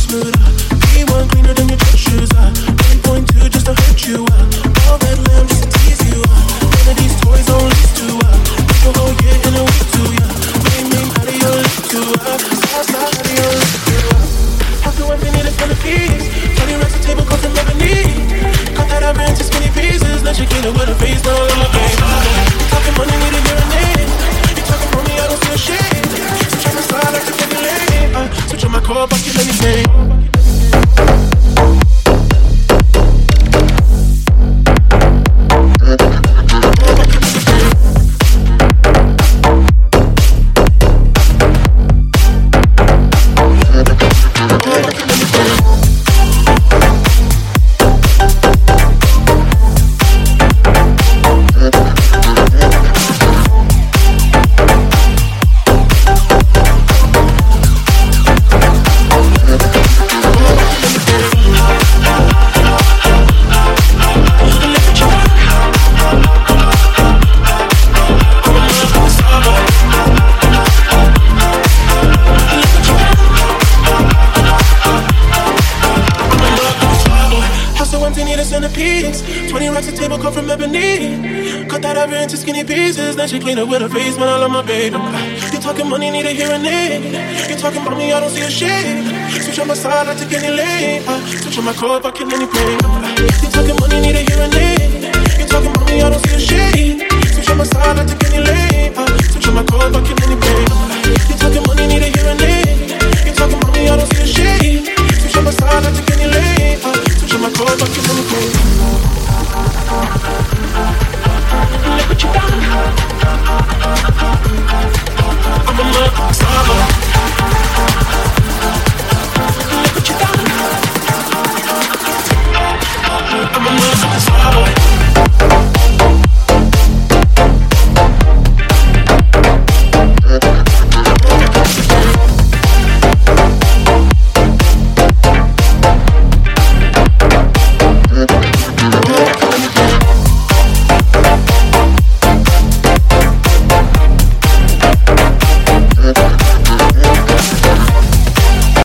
She clean up with her face, man, I love my baby. You talking money, need a hearing aid. You talking about me, I don't see a shade. Switch on my side, I take any lane. Switch on my car, if I kill any pain. You talking money, need a hearing aid. You talking about me, I don't see a shade. Switch on my side, I take any lane. Switch on my car, if I kill any pain. You talking money, need a hearing aid.